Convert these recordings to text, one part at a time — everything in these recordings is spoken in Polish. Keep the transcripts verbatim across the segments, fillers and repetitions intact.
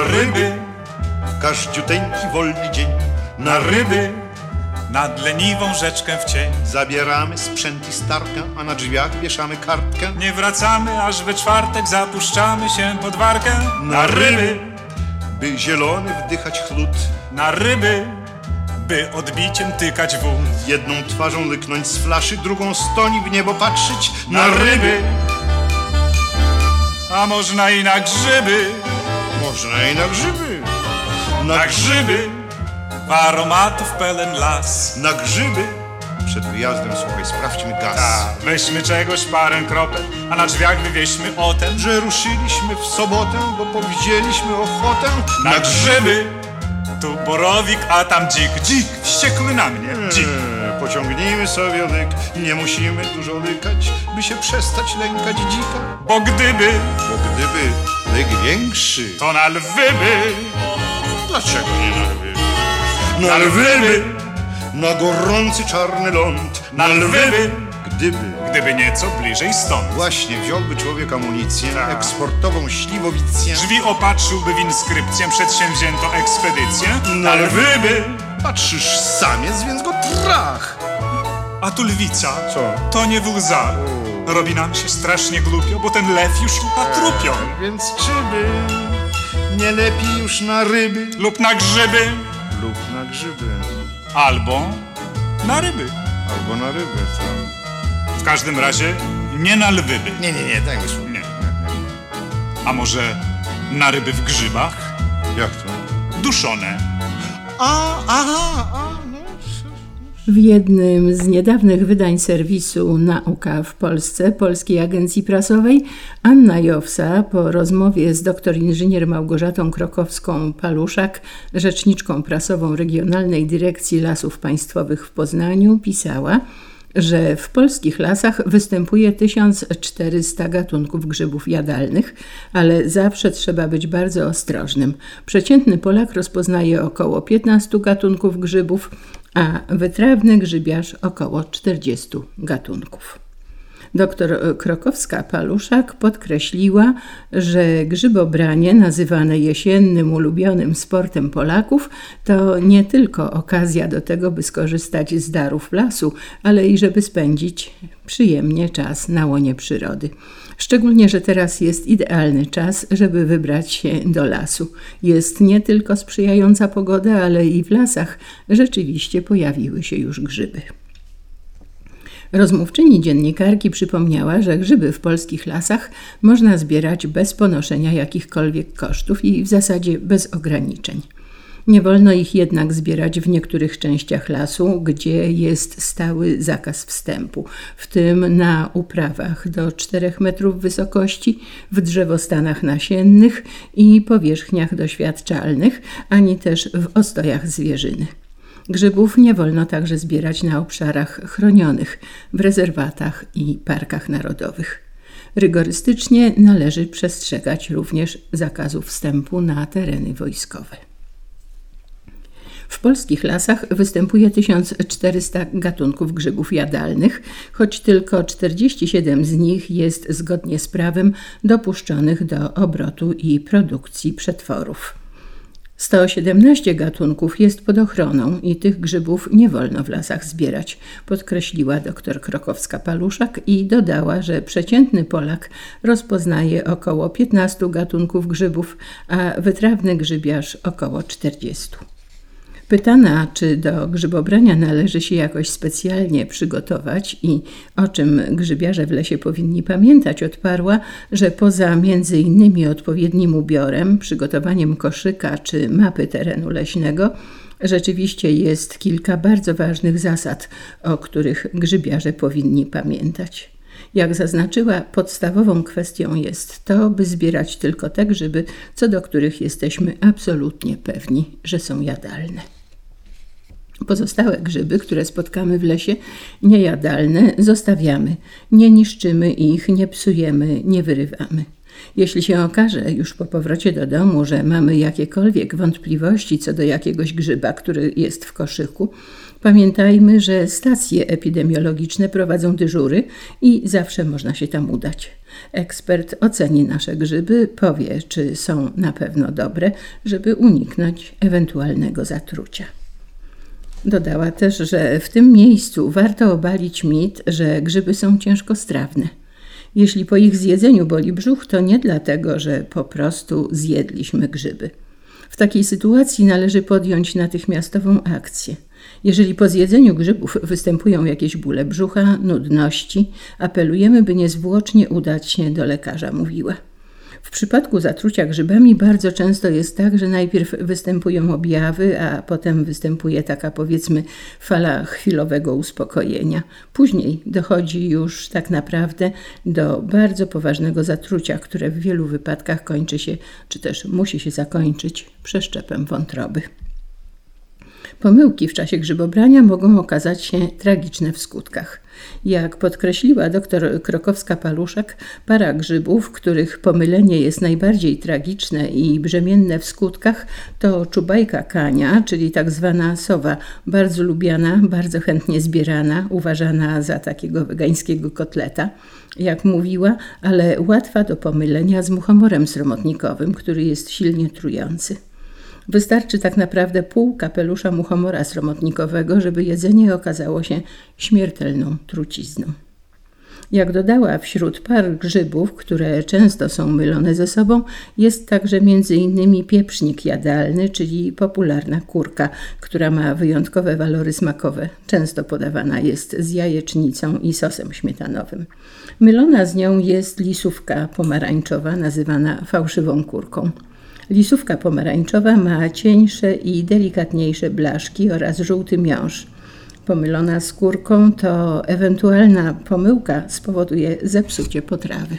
ryby, w każdziuteńki wolny dzień, na ryby, nad leniwą rzeczkę w cień. Zabieramy sprzęt i starka, a na drzwiach wieszamy kartkę. Nie wracamy, aż we czwartek zapuszczamy się pod warkę. Na ryby, by zielony wdychać chłód, na ryby, by odbiciem tykać wód. jedną twarzą lyknąć z flaszy, drugą stoni w niebo patrzeć. Na ryby, a można i na grzyby. Można i na grzyby. Na grzyby, w aromatów pełen las. Na grzyby. Przed wyjazdem, słuchaj, sprawdźmy gaz. A, weźmy czegoś parę kropel, a na drzwiach wywieźmy o tem, że ruszyliśmy w sobotę, bo powiedzieliśmy ochotę. Na, na grzyby, tu borowik, a tam dzik. Dzik, wściekły na mnie, dzik. Eee, pociągnijmy sobie lyk, nie musimy dużo lykać, by się przestać lękać dzika. Bo gdyby, bo gdyby lyk większy, to na lwy by. Dlaczego nie na lwy? Na, na lwy by, na gorący czarny ląd. Na lwy by, gdyby, gdyby nieco bliżej stąd. Właśnie, wziąłby człowiek amunicję, Ta. eksportową śliwowicję. Drzwi opatrzyłby w inskrypcję, przedsięwzięto ekspedycję. Na lwy by, patrzysz samiec, więc go trach. A tu lwica, co? To nie w łzach. Robi nam się strasznie głupio, bo ten lew już chyba trupią. Eee, więc czy by nie lepiej już na ryby? Lub na grzyby. Lub na grzyby. Albo na ryby. Albo na ryby, co? W każdym razie nie na lwy by. Nie, nie, nie, daj mi słów. Nie. A może na ryby w grzybach? Jak to? Duszone. A, aha, a, no. W jednym z niedawnych wydań serwisu Nauka w Polsce Polskiej Agencji Prasowej Anna Jowsa po rozmowie z doktor inżynier Małgorzatą Krokowską-Paluszak, rzeczniczką prasową Regionalnej Dyrekcji Lasów Państwowych w Poznaniu, pisała, że w polskich lasach występuje tysiąc czterysta gatunków grzybów jadalnych, ale zawsze trzeba być bardzo ostrożnym. Przeciętny Polak rozpoznaje około piętnaście gatunków grzybów, a wytrawny grzybiarz około czterdzieści gatunków. Doktor Krokowska-Paluszak podkreśliła, że grzybobranie, nazywane jesiennym ulubionym sportem Polaków, to nie tylko okazja do tego, by skorzystać z darów lasu, ale i żeby spędzić przyjemnie czas na łonie przyrody. Szczególnie, że teraz jest idealny czas, żeby wybrać się do lasu. Jest nie tylko sprzyjająca pogoda, ale i w lasach rzeczywiście pojawiły się już grzyby. Rozmówczyni dziennikarki przypomniała, że grzyby w polskich lasach można zbierać bez ponoszenia jakichkolwiek kosztów i w zasadzie bez ograniczeń. Nie wolno ich jednak zbierać w niektórych częściach lasu, gdzie jest stały zakaz wstępu, w tym na uprawach do czterech metrów wysokości, w drzewostanach nasiennych i powierzchniach doświadczalnych, ani też w ostojach zwierzyny. Grzybów nie wolno także zbierać na obszarach chronionych, w rezerwatach i parkach narodowych. Rygorystycznie należy przestrzegać również zakazu wstępu na tereny wojskowe. W polskich lasach występuje tysiąc czterysta gatunków grzybów jadalnych, choć tylko czterdzieści siedem z nich jest zgodnie z prawem dopuszczonych do obrotu i produkcji przetworów. sto siedemnaście gatunków jest pod ochroną i tych grzybów nie wolno w lasach zbierać, podkreśliła dr Krokowska-Paluszak i dodała, że przeciętny Polak rozpoznaje około piętnaście gatunków grzybów, a wytrawny grzybiarz około czterdzieści. Pytana, czy do grzybobrania należy się jakoś specjalnie przygotować i o czym grzybiarze w lesie powinni pamiętać, odparła, że poza między innymi odpowiednim ubiorem, przygotowaniem koszyka czy mapy terenu leśnego, rzeczywiście jest kilka bardzo ważnych zasad, o których grzybiarze powinni pamiętać. Jak zaznaczyła, podstawową kwestią jest to, by zbierać tylko te grzyby, co do których jesteśmy absolutnie pewni, że są jadalne. Pozostałe grzyby, które spotkamy w lesie, niejadalne, zostawiamy. Nie niszczymy ich, nie psujemy, nie wyrywamy. Jeśli się okaże już po powrocie do domu, że mamy jakiekolwiek wątpliwości co do jakiegoś grzyba, który jest w koszyku, Pamiętajmy, że stacje epidemiologiczne prowadzą dyżury i zawsze można się tam udać. Ekspert oceni nasze grzyby, powie, czy są na pewno dobre, żeby uniknąć ewentualnego zatrucia. Dodała też, że w tym miejscu warto obalić mit, że grzyby są ciężkostrawne. Jeśli po ich zjedzeniu boli brzuch, to nie dlatego, że po prostu zjedliśmy grzyby. W takiej sytuacji należy podjąć natychmiastową akcję. Jeżeli po zjedzeniu grzybów występują jakieś bóle brzucha, nudności, apelujemy, by niezwłocznie udać się do lekarza, mówiła. W przypadku zatrucia grzybami bardzo często jest tak, że najpierw występują objawy, a potem występuje taka, powiedzmy, fala chwilowego uspokojenia. Później dochodzi już tak naprawdę do bardzo poważnego zatrucia, które w wielu wypadkach kończy się, czy też musi się zakończyć przeszczepem wątroby. Pomyłki w czasie grzybobrania mogą okazać się tragiczne w skutkach. Jak podkreśliła dr Krokowska-Paluszak, para grzybów, których pomylenie jest najbardziej tragiczne i brzemienne w skutkach, to czubajka kania, czyli tak zwana sowa, bardzo lubiana, bardzo chętnie zbierana, uważana za takiego wegańskiego kotleta, jak mówiła, ale łatwa do pomylenia z muchomorem sromotnikowym, który jest silnie trujący. Wystarczy tak naprawdę pół kapelusza muchomora sromotnikowego, żeby jedzenie okazało się śmiertelną trucizną. Jak dodała, wśród par grzybów, które często są mylone ze sobą, jest także między innymi pieprznik jadalny, czyli popularna kurka, która ma wyjątkowe walory smakowe. Często podawana jest z jajecznicą i sosem śmietanowym. Mylona z nią jest lisówka pomarańczowa, nazywana fałszywą kurką. Lisówka pomarańczowa ma cieńsze i delikatniejsze blaszki oraz żółty miąższ. Pomylona z kurką to ewentualna pomyłka spowoduje zepsucie potrawy.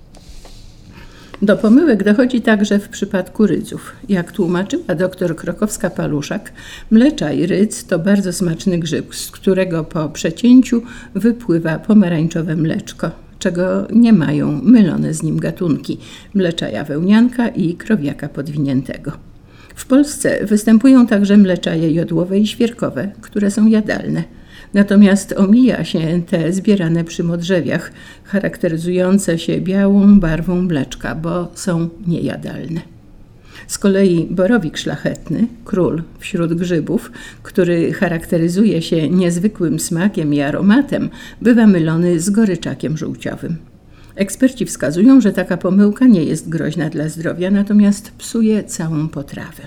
Do pomyłek dochodzi także w przypadku rydzów. Jak tłumaczyła dr Krokowska-Paluszak, mleczaj rydz to bardzo smaczny grzyb, z którego po przecięciu wypływa pomarańczowe mleczko, czego nie mają mylone z nim gatunki mleczaja wełnianka i krowiaka podwiniętego. W Polsce występują także mleczaje jodłowe i świerkowe, które są jadalne. Natomiast omija się te zbierane przy modrzewiach, charakteryzujące się białą barwą mleczka, bo są niejadalne. Z kolei borowik szlachetny, król wśród grzybów, który charakteryzuje się niezwykłym smakiem i aromatem, bywa mylony z goryczakiem żółciowym. Eksperci wskazują, że taka pomyłka nie jest groźna dla zdrowia, natomiast psuje całą potrawę.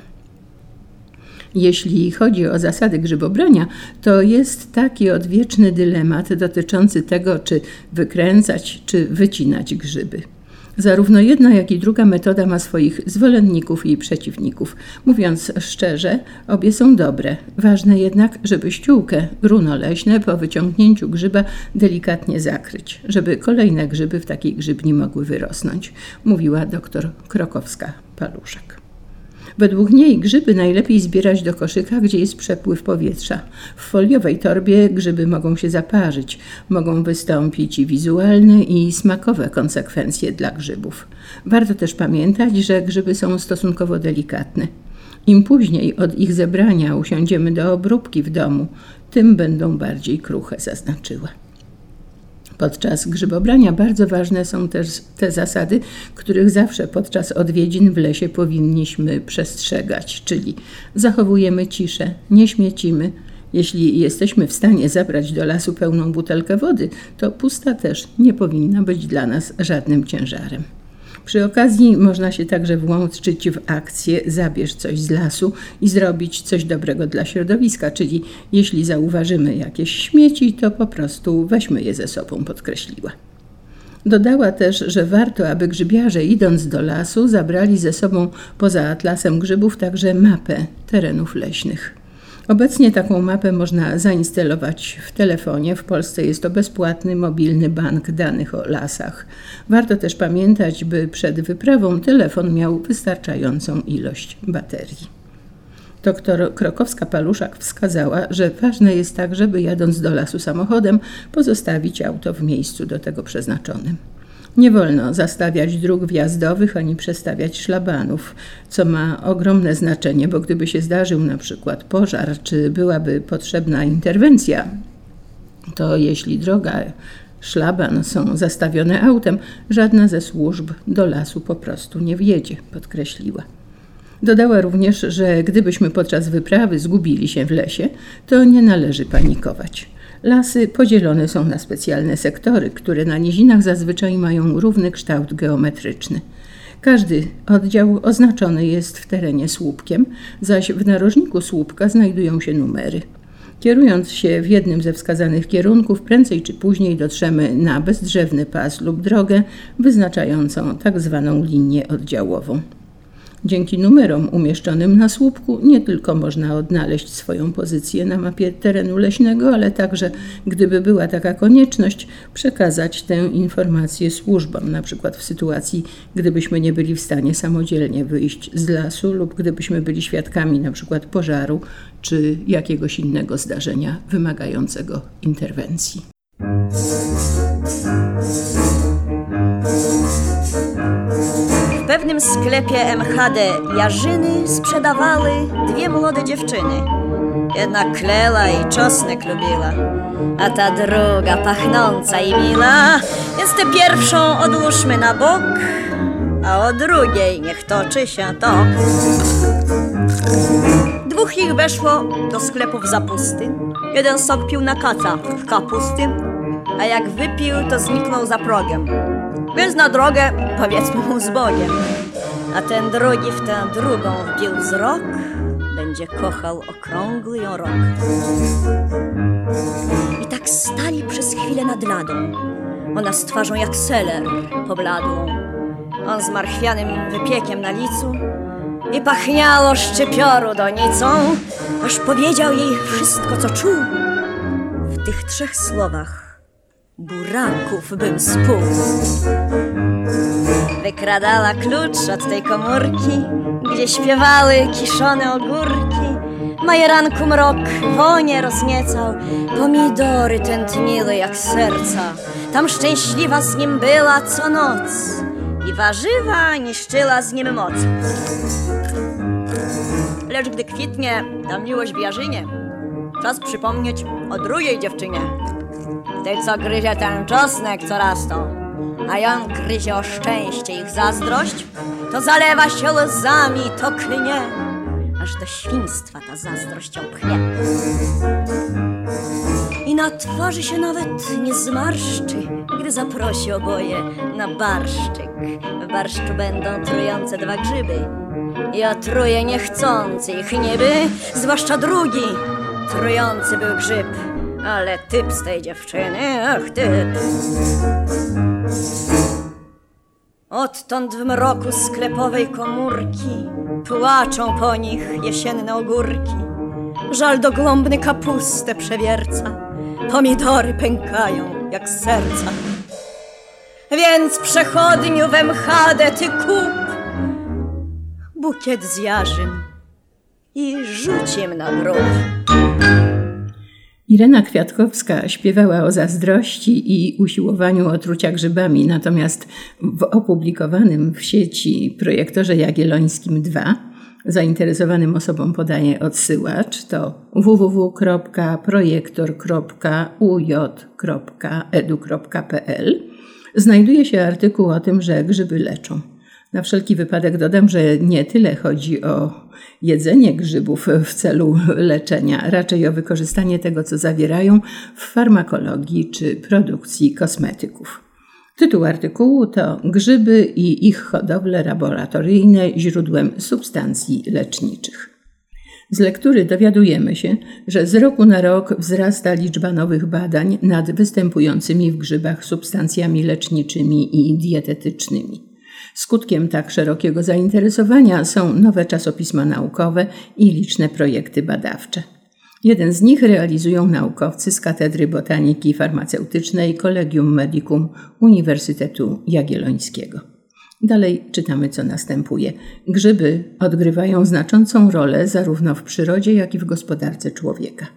Jeśli chodzi o zasady grzybobrania, to jest taki odwieczny dylemat dotyczący tego, czy wykręcać, czy wycinać grzyby. Zarówno jedna, jak i druga metoda ma swoich zwolenników i przeciwników. Mówiąc szczerze, obie są dobre. Ważne jednak, żeby ściółkę, runo leśne, po wyciągnięciu grzyba delikatnie zakryć, żeby kolejne grzyby w takiej grzybni mogły wyrosnąć, mówiła dr Krokowska-Paluszak. Według niej grzyby najlepiej zbierać do koszyka, gdzie jest przepływ powietrza. W foliowej torbie grzyby mogą się zaparzyć, mogą wystąpić i wizualne, i smakowe konsekwencje dla grzybów. Warto też pamiętać, że grzyby są stosunkowo delikatne. Im później od ich zebrania usiądziemy do obróbki w domu, tym będą bardziej kruche, zaznaczyła. Podczas grzybobrania bardzo ważne są też te zasady, których zawsze podczas odwiedzin w lesie powinniśmy przestrzegać, czyli zachowujemy ciszę, nie śmiecimy. Jeśli jesteśmy w stanie zabrać do lasu pełną butelkę wody, to pusta też nie powinna być dla nas żadnym ciężarem. Przy okazji można się także włączyć w akcję Zabierz coś z lasu i zrobić coś dobrego dla środowiska, czyli jeśli zauważymy jakieś śmieci, to po prostu weźmy je ze sobą, podkreśliła. Dodała też, że warto, aby grzybiarze idąc do lasu zabrali ze sobą poza atlasem grzybów także mapę terenów leśnych. Obecnie taką mapę można zainstalować w telefonie. W Polsce jest to bezpłatny, mobilny bank danych o lasach. Warto też pamiętać, by przed wyprawą telefon miał wystarczającą ilość baterii. Doktor Krokowska-Paluszak wskazała, że ważne jest także, by jadąc do lasu samochodem, pozostawić auto w miejscu do tego przeznaczonym. Nie wolno zastawiać dróg wjazdowych ani przestawiać szlabanów, co ma ogromne znaczenie, bo gdyby się zdarzył na przykład pożar, czy byłaby potrzebna interwencja, to jeśli droga, szlaban są zastawione autem, żadna ze służb do lasu po prostu nie wjedzie, podkreśliła. Dodała również, że gdybyśmy podczas wyprawy zgubili się w lesie, to nie należy panikować. Lasy podzielone są na specjalne sektory, które na nizinach zazwyczaj mają równy kształt geometryczny. Każdy oddział oznaczony jest w terenie słupkiem, zaś w narożniku słupka znajdują się numery. Kierując się w jednym ze wskazanych kierunków, prędzej czy później dotrzemy na bezdrzewny pas lub drogę wyznaczającą tak zwaną linię oddziałową. Dzięki numerom umieszczonym na słupku nie tylko można odnaleźć swoją pozycję na mapie terenu leśnego, ale także, gdyby była taka konieczność, przekazać tę informację służbom, na przykład w sytuacji, gdybyśmy nie byli w stanie samodzielnie wyjść z lasu lub gdybyśmy byli świadkami na przykład pożaru czy jakiegoś innego zdarzenia wymagającego interwencji. W pewnym sklepie M H D jarzyny sprzedawały dwie młode dziewczyny. Jedna klela i czosnek lubiła, a ta druga pachnąca i mila. Więc tę pierwszą odłóżmy na bok, a o drugiej niech toczy się tok. Dwóch ich weszło do sklepów zapusty. Jeden sok pił na kaca w kapusty, a jak wypił, to zniknął za progiem. Więc na drogę, powiedzmy mu z Bogiem. A ten drugi w tę drugą wbił wzrok, będzie kochał okrągły ją rok. I tak stali przez chwilę nad ladą. Ona z twarzą jak seler pobladłą, on z marchwianym wypiekiem na licu i pachniało szczypioru donicą, aż powiedział jej wszystko, co czuł. W tych trzech słowach: buraków bym spół. Wykradała klucz od tej komórki, gdzie śpiewały kiszone ogórki. Majeranku mrok wonie rozniecał, pomidory tętniły jak serca. Tam szczęśliwa z nim była co noc i warzywa niszczyła z nim moc. Lecz gdy kwitnie ta miłość w jarzynie, czas przypomnieć o drugiej dziewczynie. Tej, co gryzie ten czosnek coraz to, a ją gryzie o szczęście ich zazdrość, to zalewa się łzami, to klnie, aż do świństwa ta zazdrość ją pchnie. I na twarzy się nawet nie zmarszczy, gdy zaprosi oboje na barszczyk. W barszczu będą trujące dwa grzyby i otruje niechcący ich niby, zwłaszcza drugi trujący był grzyb. Ale typ z tej dziewczyny, ach typ. Odtąd w mroku sklepowej komórki płaczą po nich jesienne ogórki. Żal dogłębny kapustę przewierca, pomidory pękają jak z serca. Więc przechodniu w M H D ty kup bukiet z jarzyn i rzuć im na grób. Irena Kwiatkowska śpiewała o zazdrości i usiłowaniu otrucia grzybami, natomiast w opublikowanym w sieci projektorze jagiellońskim dwa zainteresowanym osobom podaje odsyłacz, to w w w kropka projektor kropka u j kropka e d u kropka p l, znajduje się artykuł o tym, że grzyby leczą. Na wszelki wypadek dodam, że nie tyle chodzi o jedzenie grzybów w celu leczenia, raczej o wykorzystanie tego, co zawierają w farmakologii czy produkcji kosmetyków. Tytuł artykułu to Grzyby i ich hodowle laboratoryjne źródłem substancji leczniczych. Z lektury dowiadujemy się, że z roku na rok wzrasta liczba nowych badań nad występującymi w grzybach substancjami leczniczymi i dietetycznymi. Skutkiem tak szerokiego zainteresowania są nowe czasopisma naukowe i liczne projekty badawcze. Jeden z nich realizują naukowcy z Katedry Botaniki Farmaceutycznej Collegium Medicum Uniwersytetu Jagiellońskiego. Dalej czytamy, co następuje. Grzyby odgrywają znaczącą rolę zarówno w przyrodzie, jak i w gospodarce człowieka.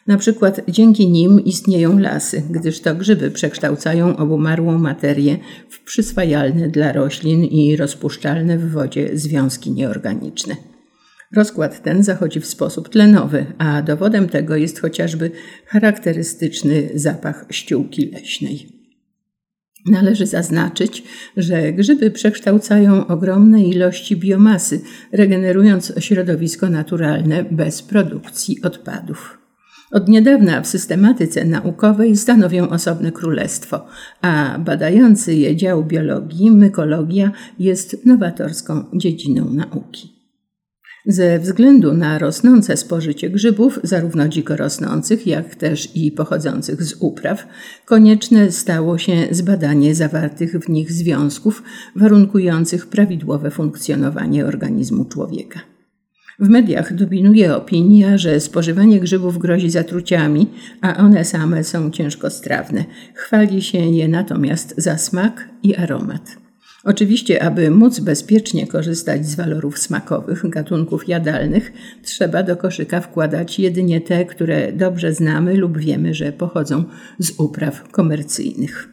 Na przykład dzięki nim istnieją lasy, gdyż to grzyby przekształcają obumarłą materię w przyswajalne dla roślin i rozpuszczalne w wodzie związki nieorganiczne. Rozkład ten zachodzi w sposób tlenowy, a dowodem tego jest chociażby charakterystyczny zapach ściółki leśnej. Należy zaznaczyć, że grzyby przekształcają ogromne ilości biomasy, regenerując środowisko naturalne bez produkcji odpadów. Od niedawna w systematyce naukowej stanowią osobne królestwo, a badający je dział biologii, mykologia, jest nowatorską dziedziną nauki. Ze względu na rosnące spożycie grzybów, zarówno dziko rosnących, jak też i pochodzących z upraw, konieczne stało się zbadanie zawartych w nich związków warunkujących prawidłowe funkcjonowanie organizmu człowieka. W mediach dominuje opinia, że spożywanie grzybów grozi zatruciami, a one same są ciężkostrawne. Chwali się je natomiast za smak i aromat. Oczywiście, aby móc bezpiecznie korzystać z walorów smakowych gatunków jadalnych, trzeba do koszyka wkładać jedynie te, które dobrze znamy lub wiemy, że pochodzą z upraw komercyjnych.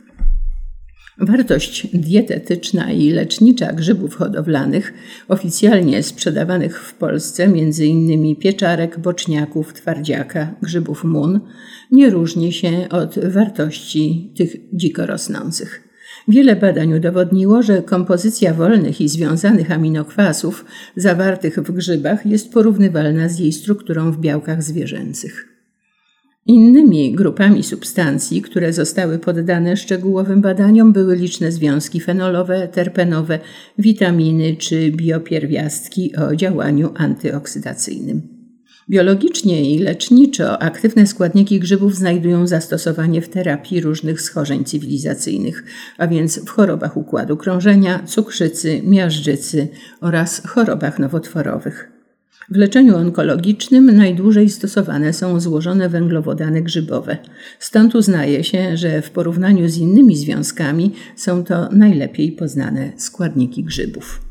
Wartość dietetyczna i lecznicza grzybów hodowlanych, oficjalnie sprzedawanych w Polsce, między innymi pieczarek, boczniaków, twardziaka, grzybów mun, nie różni się od wartości tych dziko rosnących. Wiele badań udowodniło, że kompozycja wolnych i związanych aminokwasów zawartych w grzybach jest porównywalna z jej strukturą w białkach zwierzęcych. Innymi grupami substancji, które zostały poddane szczegółowym badaniom, były liczne związki fenolowe, terpenowe, witaminy czy biopierwiastki o działaniu antyoksydacyjnym. Biologicznie i leczniczo aktywne składniki grzybów znajdują zastosowanie w terapii różnych schorzeń cywilizacyjnych, a więc w chorobach układu krążenia, cukrzycy, miażdżycy oraz chorobach nowotworowych. W leczeniu onkologicznym najdłużej stosowane są złożone węglowodany grzybowe. Stąd uznaje się, że w porównaniu z innymi związkami są to najlepiej poznane składniki grzybów.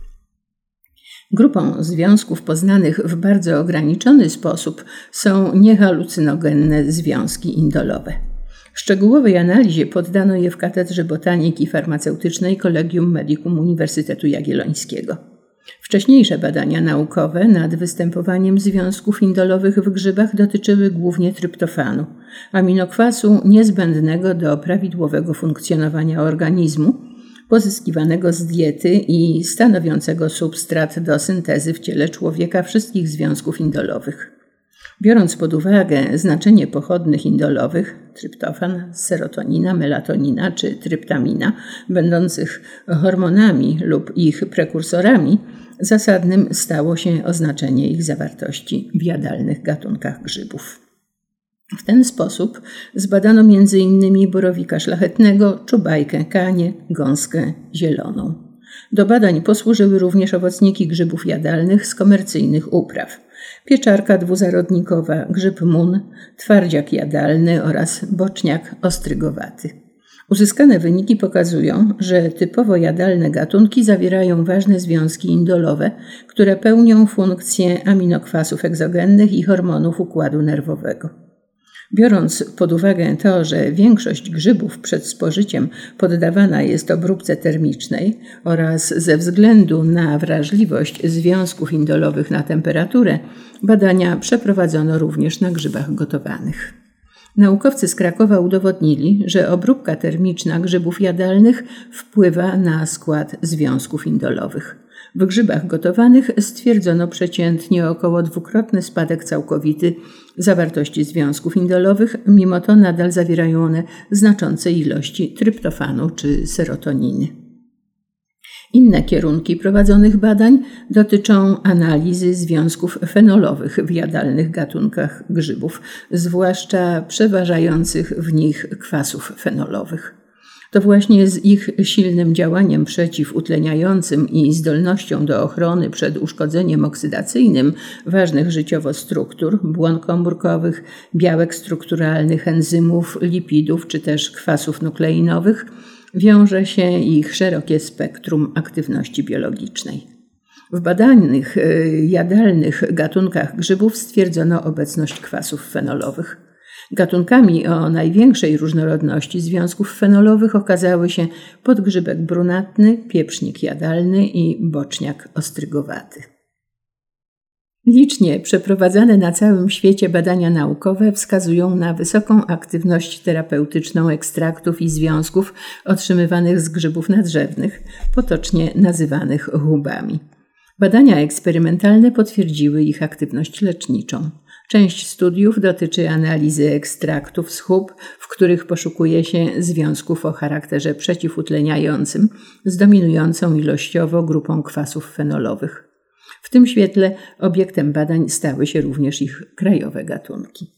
Grupą związków poznanych w bardzo ograniczony sposób są niehalucynogenne związki indolowe. Szczegółowej analizie poddano je w Katedrze Botaniki Farmaceutycznej Collegium Medicum Uniwersytetu Jagiellońskiego. Wcześniejsze badania naukowe nad występowaniem związków indolowych w grzybach dotyczyły głównie tryptofanu, aminokwasu niezbędnego do prawidłowego funkcjonowania organizmu, pozyskiwanego z diety i stanowiącego substrat do syntezy w ciele człowieka wszystkich związków indolowych. Biorąc pod uwagę znaczenie pochodnych indolowych, tryptofan, serotonina, melatonina czy tryptamina, będących hormonami lub ich prekursorami, zasadnym stało się oznaczenie ich zawartości w jadalnych gatunkach grzybów. W ten sposób zbadano między innymi borowika szlachetnego, czubajkę, kanie, gąskę zieloną. Do badań posłużyły również owocniki grzybów jadalnych z komercyjnych upraw. Pieczarka dwuzarodnikowa, grzyb mun, twardziak jadalny oraz boczniak ostrygowaty. Uzyskane wyniki pokazują, że typowo jadalne gatunki zawierają ważne związki indolowe, które pełnią funkcję aminokwasów egzogennych i hormonów układu nerwowego. Biorąc pod uwagę to, że większość grzybów przed spożyciem poddawana jest obróbce termicznej oraz ze względu na wrażliwość związków indolowych na temperaturę, badania przeprowadzono również na grzybach gotowanych. Naukowcy z Krakowa udowodnili, że obróbka termiczna grzybów jadalnych wpływa na skład związków indolowych. W grzybach gotowanych stwierdzono przeciętnie około dwukrotny spadek całkowity zawartości związków indolowych, mimo to nadal zawierają one znaczące ilości tryptofanu czy serotoniny. Inne kierunki prowadzonych badań dotyczą analizy związków fenolowych w jadalnych gatunkach grzybów, zwłaszcza przeważających w nich kwasów fenolowych. To właśnie z ich silnym działaniem przeciwutleniającym i zdolnością do ochrony przed uszkodzeniem oksydacyjnym ważnych życiowo struktur, błon komórkowych, białek strukturalnych, enzymów, lipidów czy też kwasów nukleinowych wiąże się ich szerokie spektrum aktywności biologicznej. W badanych jadalnych gatunkach grzybów stwierdzono obecność kwasów fenolowych. Gatunkami o największej różnorodności związków fenolowych okazały się podgrzybek brunatny, pieprznik jadalny i boczniak ostrygowaty. Licznie przeprowadzane na całym świecie badania naukowe wskazują na wysoką aktywność terapeutyczną ekstraktów i związków otrzymywanych z grzybów nadrzewnych, potocznie nazywanych hubami. Badania eksperymentalne potwierdziły ich aktywność leczniczą. Część studiów dotyczy analizy ekstraktów z hub, w których poszukuje się związków o charakterze przeciwutleniającym z dominującą ilościowo grupą kwasów fenolowych. W tym świetle obiektem badań stały się również ich krajowe gatunki.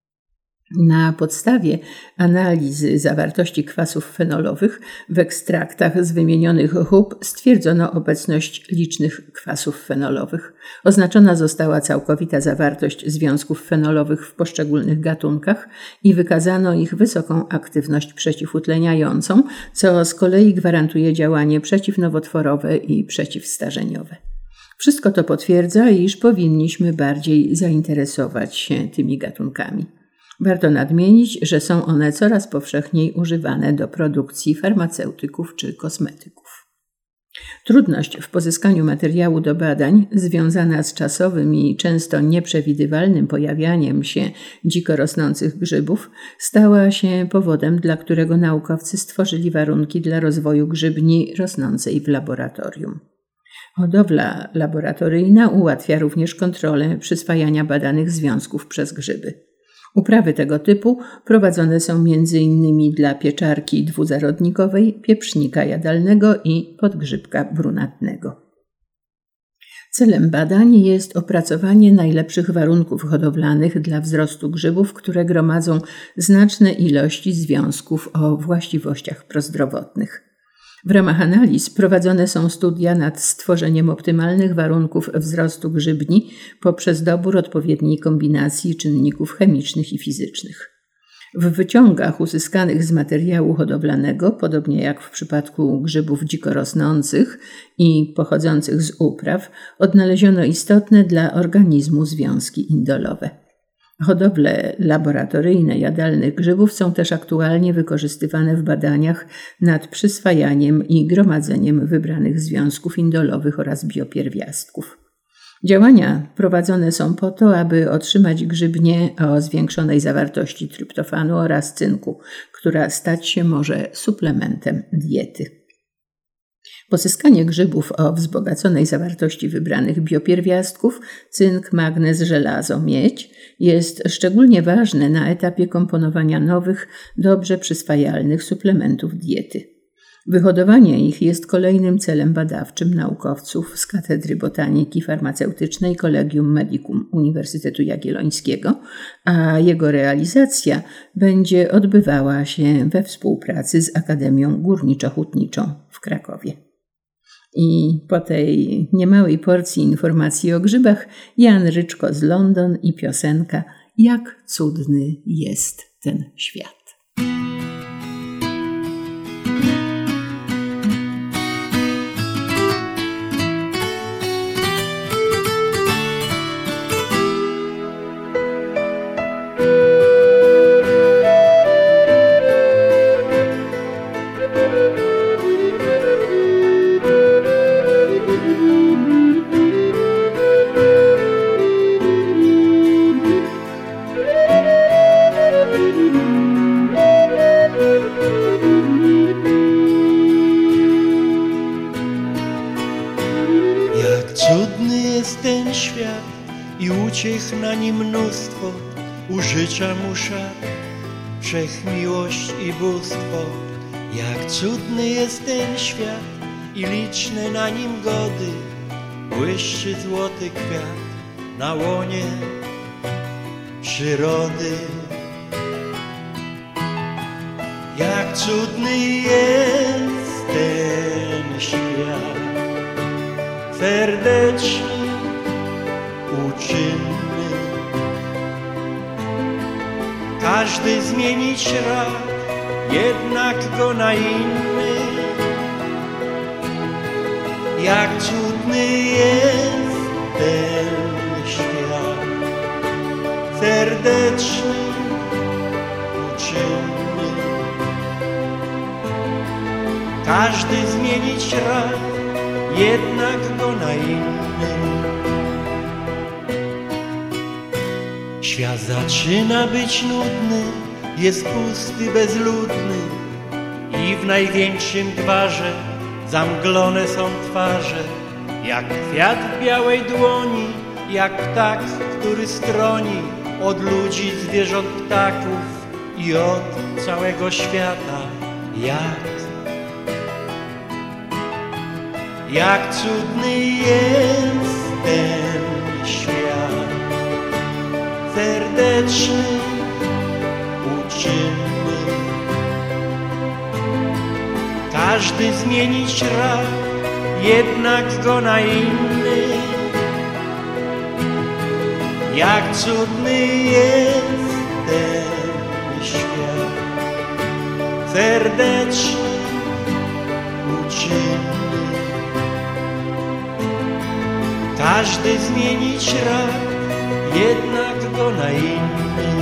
Na podstawie analizy zawartości kwasów fenolowych w ekstraktach z wymienionych hub stwierdzono obecność licznych kwasów fenolowych. Oznaczona została całkowita zawartość związków fenolowych w poszczególnych gatunkach i wykazano ich wysoką aktywność przeciwutleniającą, co z kolei gwarantuje działanie przeciwnowotworowe i przeciwstarzeniowe. Wszystko to potwierdza, iż powinniśmy bardziej zainteresować się tymi gatunkami. Warto nadmienić, że są one coraz powszechniej używane do produkcji farmaceutyków czy kosmetyków. Trudność w pozyskaniu materiału do badań, związana z czasowym i często nieprzewidywalnym pojawianiem się dziko rosnących grzybów, stała się powodem, dla którego naukowcy stworzyli warunki dla rozwoju grzybni rosnącej w laboratorium. Hodowla laboratoryjna ułatwia również kontrolę przyswajania badanych związków przez grzyby. Uprawy tego typu prowadzone są między innymi dla pieczarki dwuzarodnikowej, pieprznika jadalnego i podgrzybka brunatnego. Celem badań jest opracowanie najlepszych warunków hodowlanych dla wzrostu grzybów, które gromadzą znaczne ilości związków o właściwościach prozdrowotnych. W ramach analiz prowadzone są studia nad stworzeniem optymalnych warunków wzrostu grzybni poprzez dobór odpowiedniej kombinacji czynników chemicznych i fizycznych. W wyciągach uzyskanych z materiału hodowlanego, podobnie jak w przypadku grzybów dziko rosnących i pochodzących z upraw, odnaleziono istotne dla organizmu związki indolowe. Hodowle laboratoryjne jadalnych grzybów są też aktualnie wykorzystywane w badaniach nad przyswajaniem i gromadzeniem wybranych związków indolowych oraz biopierwiastków. Działania prowadzone są po to, aby otrzymać grzybnię o zwiększonej zawartości tryptofanu oraz cynku, która stać się może suplementem diety. Pozyskanie grzybów o wzbogaconej zawartości wybranych biopierwiastków, cynk, magnez, żelazo, miedź, jest szczególnie ważne na etapie komponowania nowych, dobrze przyswajalnych suplementów diety. Wyhodowanie ich jest kolejnym celem badawczym naukowców z Katedry Botaniki Farmaceutycznej Collegium Medicum Uniwersytetu Jagiellońskiego, a jego realizacja będzie odbywała się we współpracy z Akademią Górniczo-Hutniczą w Krakowie. I po tej niemałej porcji informacji o grzybach Jan Ryczko z London i piosenka Jak cudny jest ten świat. Uciech na nim mnóstwo, użycza mu szat, wszechmiłość i bóstwo. Jak cudny jest ten świat i liczne na nim gody, błyszczy złoty kwiat na łonie przyrody. Jak cudny jest ten świat, serdeczny, uczynny. Każdy zmienić rad, jednak go na inny. Jak cudny jest ten świat, serdeczny, każdy zmienić rad, jednak go na inny. Świat zaczyna być nudny, jest pusty, bezludny i w największym gwarze zamglone są twarze, jak kwiat w białej dłoni, jak ptak, który stroni od ludzi, zwierząt, ptaków i od całego świata. Jak, jak cudny jest ten świat, serdeczny, uczynny. Każdy zmienić rad, jednak go na inny. Jak cudny jest ten świat, serdeczny, uczynny. Każdy zmienić rad, jednak go na inny.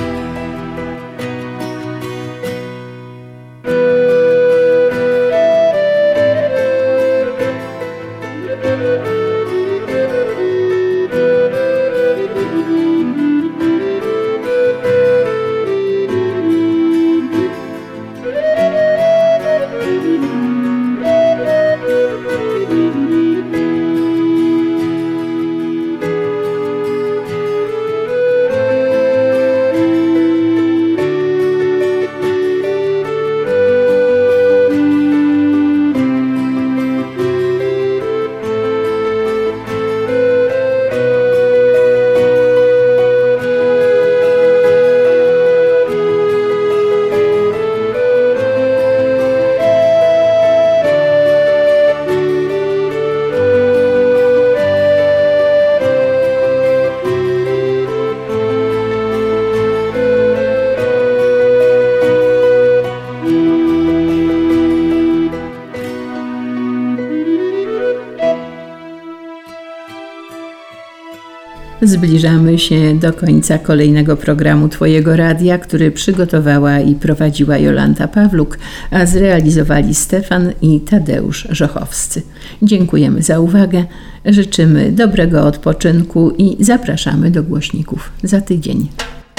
Zbliżamy się do końca kolejnego programu Twojego Radia, który przygotowała i prowadziła Jolanta Pawluk, a zrealizowali Stefan i Tadeusz Żochowscy. Dziękujemy za uwagę, życzymy dobrego odpoczynku i zapraszamy do głośników za tydzień.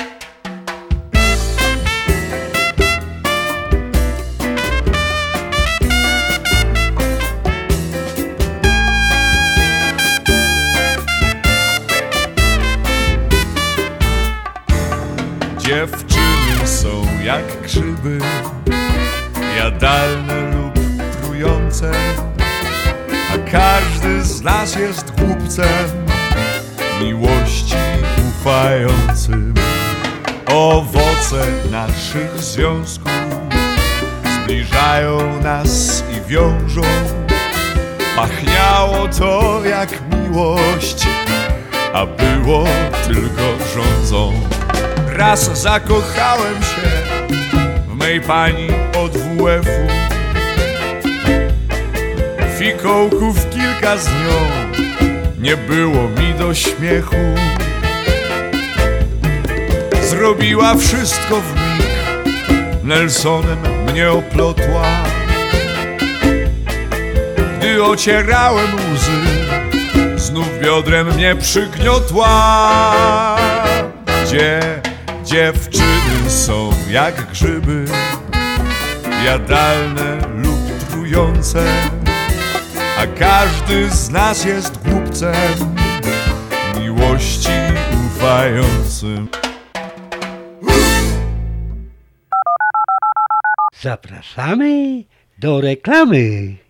Dziewczyny są jak grzyby, jadalne lub trujące, a każdy z nas jest głupcem, miłości ufającym. Owoce naszych związków zbliżają nas i wiążą. Pachniało to jak miłość, a było tylko żądzą. Raz zakochałem się w mej pani od W F-u. Fikołków kilka z nią, nie było mi do śmiechu. Zrobiła wszystko w mig, Nelsonem mnie oplotła. Gdy ocierałem łzy, znów biodrem mnie przygniotła. Gdzie dziewczyny są jak grzyby, jadalne lub trujące, a każdy z nas jest głupcem, miłości ufającym. Zapraszamy do reklamy.